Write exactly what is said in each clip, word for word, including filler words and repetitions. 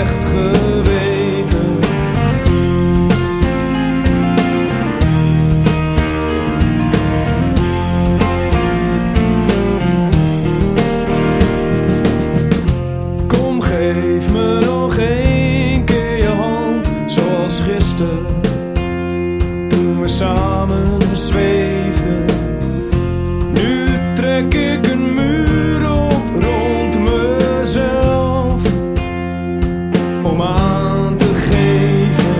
slecht geweten. Kom, geef me nog één keer je hand, zoals gisteren, toen we samen zweefden. Nu trek ik een muur op rond mezelf, om aan te geven.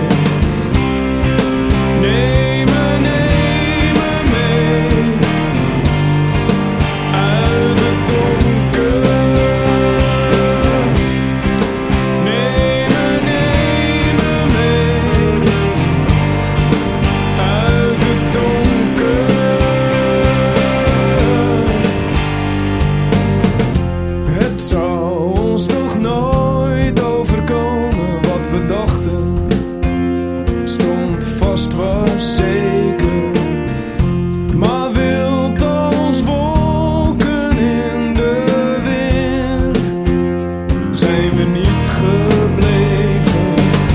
Neem me, neem me mee uit het donker. Neem me, neem me mee uit het donker. Het zou ons toch nooit overkomen wat we dachten, stond vast, was zeker. Maar wild als wolken in de wind zijn we niet gebleven.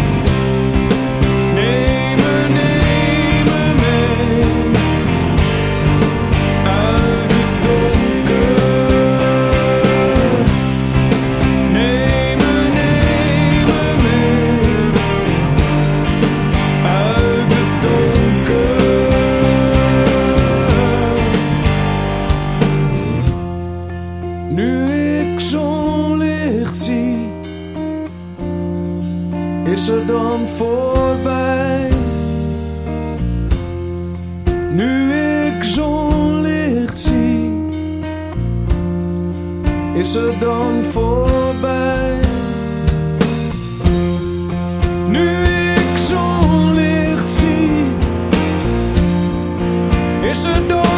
Neem me, neem me mee uit het donker. Neem me, neem me mee uit het donker. Nu ik zo'n licht zie, is er dan voorbij. Nu ik zo'n licht zie, is er dan voorbij. Nu ik zo'n licht zie, is er dan